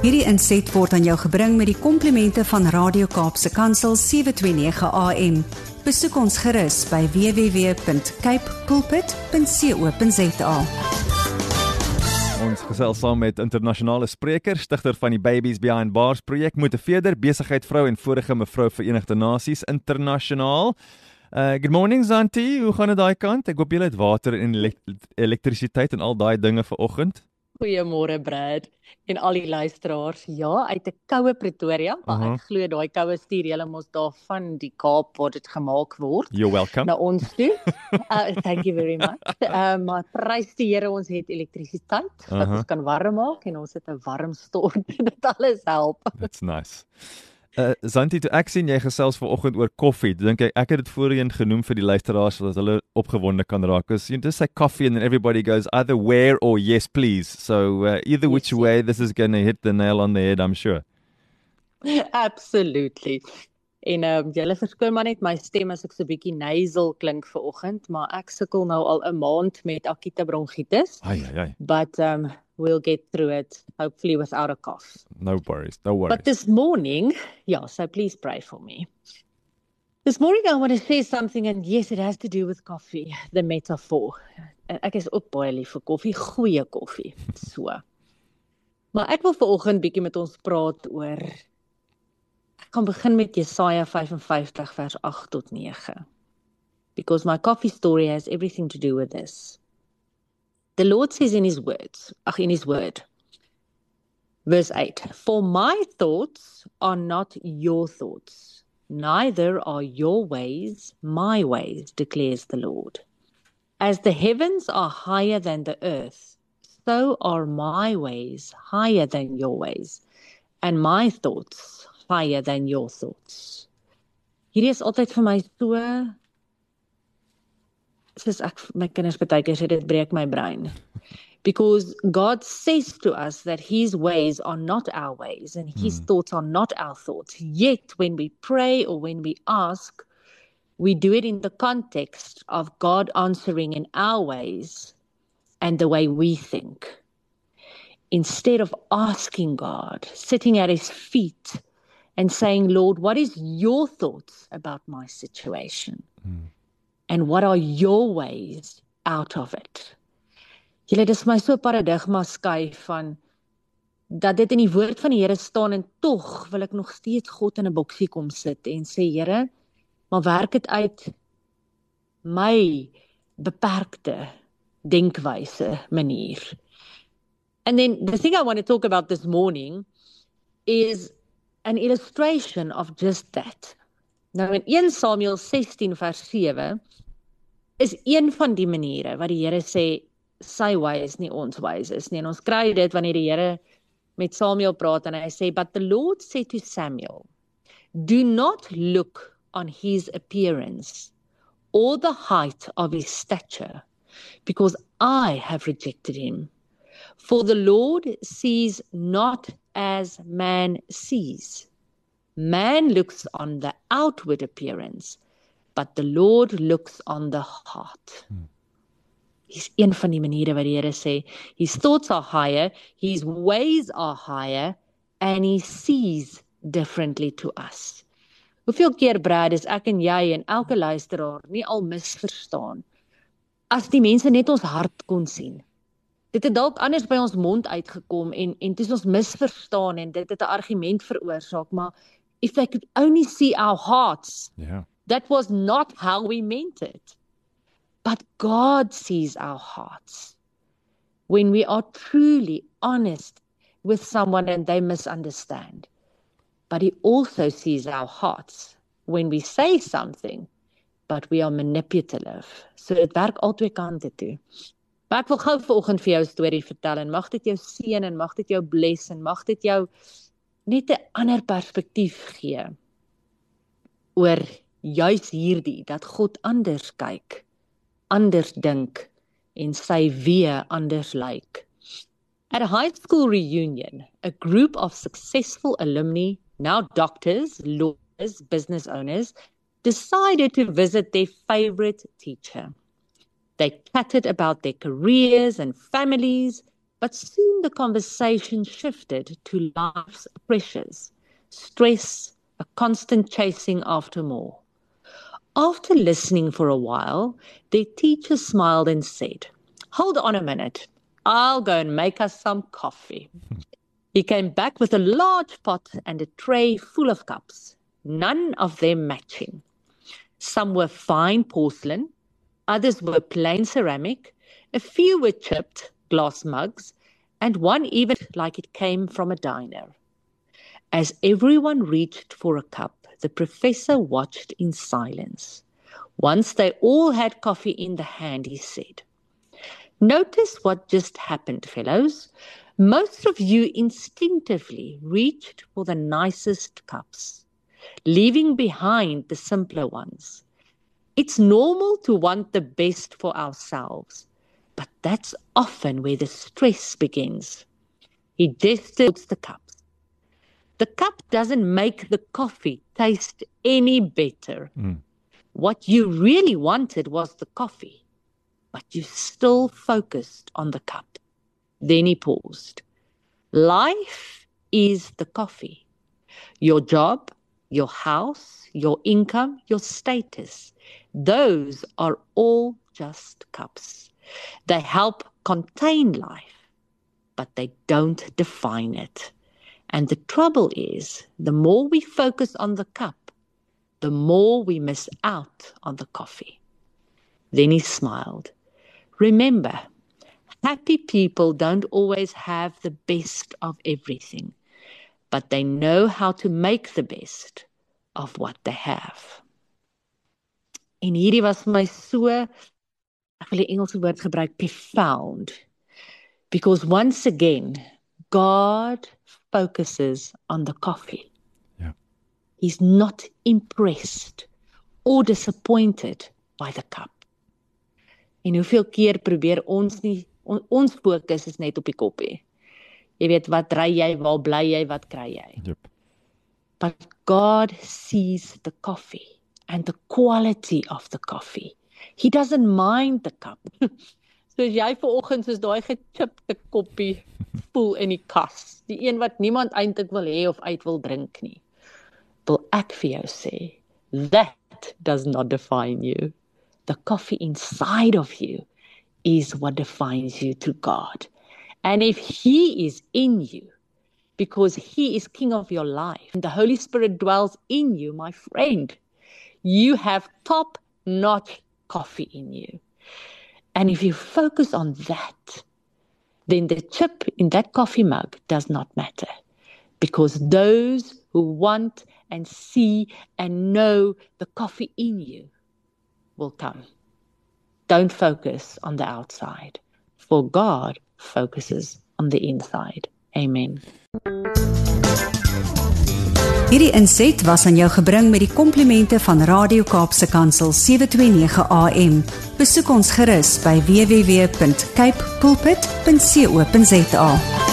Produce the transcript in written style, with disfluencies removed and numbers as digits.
Hierdie inset word aan jou gebring met die komplimente van Radio Kaapse Kansel 729 AM. Besoek ons gerus by www.capepulpit.co.za. Ons gesels saam met internasionale spreker, stigter van die Babies Behind Bars projek, motiveerder, besigheid vrou en vorige mevrou Verenigde Nasies internasionaal. Good morning Zanti, hoe gaan dit daai kant? Ek hoop julle het water en elektrisiteit en al daai dinge vanoggend. Goeiemôre Brad en al die luisteraars. Ja, uit 'n koue Pretoria, maar ek glo daai koue stuur julle mos daar van die Kaap waar dit gemaak word. You're welcome. Na ons toe. Thank you very much. Maar prys die Here, ons het elektrisiteit wat ons kan warm maak en ons het 'n warm stort. Dit alles help. That's nice. Zanti, toe ek sien jy gesels vanoggend oor koffie, dink ek het dit voorheen genoem vir die luisteraars sodat hulle opgewonde kan raak. Because you just say coffee and then everybody goes either where or yes please. So either which way, this is going to hit the nail on the head, I'm sure. Absolutely. En julle verskoon maar net my stem as ek so 'n bietjie nasal klink vanoggend, maar ek sukkel nou al 'n maand met akute bronchitis. Ai. But we'll get through it, hopefully without a cough. No worries, no worries. But this morning, so please pray for me. This morning I want to say something, and yes, it has to do with coffee, the metaphor. Ek is ook baie lief vir koffie, goeie koffie, so. Maar ek wil vanoggend bietjie met ons praat oor, ek gaan begin met Jesaja 55 vers 8 tot 9. Because my coffee story has everything to do with this. The Lord says in His word, verse 8, for my thoughts are not your thoughts, neither are your ways my ways, declares the Lord. As the heavens are higher than the earth, so are my ways higher than your ways, and my thoughts higher than your thoughts. Hierdie is altyd vir my so, soos ek my kinders baie keer sê, dit breek my brein. Because God says to us that His ways are not our ways and His thoughts are not our thoughts. Yet when we pray or when we ask, we do it in the context of God answering in our ways and the way we think. Instead of asking God, sitting at His feet and saying, Lord, what is your thoughts about my situation? And what are your ways out of it? Julle, dis my so paradigma skui van, dat dit in die woord van die Here staan en tog wil ek nog steeds God in 'n boksie kom sit en sê, Here, maar werk dit uit my beperkte denkwyse manier. And then the thing I want to talk about this morning is an illustration of just that. Nou in 1 Samuel 16 vers 7 is een van die maniere wat die Here sê, sy ways nie ons ways is nie. En ons kry dit wanneer die Here met Samuel praat en hy sê, but the Lord said to Samuel, do not look on his appearance or the height of his stature, because I have rejected him. For the Lord sees not as man sees. Man looks on the outward appearance, but the Lord looks on the heart. Dis een van die maniere wat die Here sê, His thoughts are higher, His ways are higher, and He sees differently to us. Hoeveel keer, Brad, is ek en jy en elke luisteraar nie al misverstaan, as die mense net ons hart kon sien. Dit het dalk anders by ons mond uitgekom en dit is ons misverstaan en dit het 'n argument veroorsaak, maar if they could only see our hearts, that was not how we meant it. But God sees our hearts. When we are truly honest with someone and they misunderstand. But He also sees our hearts when we say something, but we are manipulative. So dit werk al twee kante toe. Maar ek wil gou vanoggend vir jou 'n storie vertel en mag dit jou seën en mag dit jou bless en mag dit jou net 'n ander perspektief gee oor juis hierdie, dat God anders kyk, anders dink en sy weë anders lyk. At a high school reunion, a group of successful alumni, now doctors, lawyers, business owners, decided to visit their favorite teacher. They chatted about their careers and families, But soon the conversation shifted to life's pressures, stress, a constant chasing after more. After listening for a while, their teacher smiled and said, "Hold on a minute, I'll go and make us some coffee." He came back with a large pot and a tray full of cups, none of them matching. Some were fine porcelain, others were plain ceramic, a few were chipped glass mugs, and one even like it came from a diner. As everyone reached for a cup, the professor watched in silence. Once they all had coffee in the hand, he said, "Notice what just happened, fellows. Most of you instinctively reached for the nicest cups, leaving behind the simpler ones. It's normal to want the best for ourselves, but that's often where the stress begins." He gestured towards the cups. The cup doesn't make the coffee taste any better. What you really wanted was the coffee, but you still focused on the cup. Then he paused. Life is the coffee. Your job, your house, your income, your status, those are all just cups. They help contain life, but they don't define it. And the trouble is, the more we focus on the cup, the more we miss out on the coffee. Then he smiled. Remember, happy people don't always have the best of everything, but they know how to make the best of what they have. En hierdie was vir my so, ek wil die Engelse woord gebruik, profound. Because once again, God focuses on the coffee. Yeah. He's not impressed or disappointed by the cup. En hoeveel keer probeer ons nie, ons fokus is net op die koppie. Jy weet, wat ry jy, waar bly jy, wat kry jy? Yep. But God sees the coffee and the quality of the coffee. He doesn't mind the cup. So as jy vanoggend soos daai gechipte koppie voel in die kas, die een wat niemand eintlik wil hê of uit wil drink nie, wil ek vir jou sê, that does not define you. The coffee inside of you is what defines you to God. And if He is in you, because He is King of your life, and the Holy Spirit dwells in you, my friend, you have top-notch coffee in you. And if you focus on that, then the chip in that coffee mug does not matter. Because those who want and see and know the coffee in you will come. Don't focus on the outside, for God focuses on the inside. Amen. Hierdie inset was aan jou gebring met die komplimente van Radio Kaapse Kansel 729 AM. Besoek ons gerus by www.cape pulpit.co.za.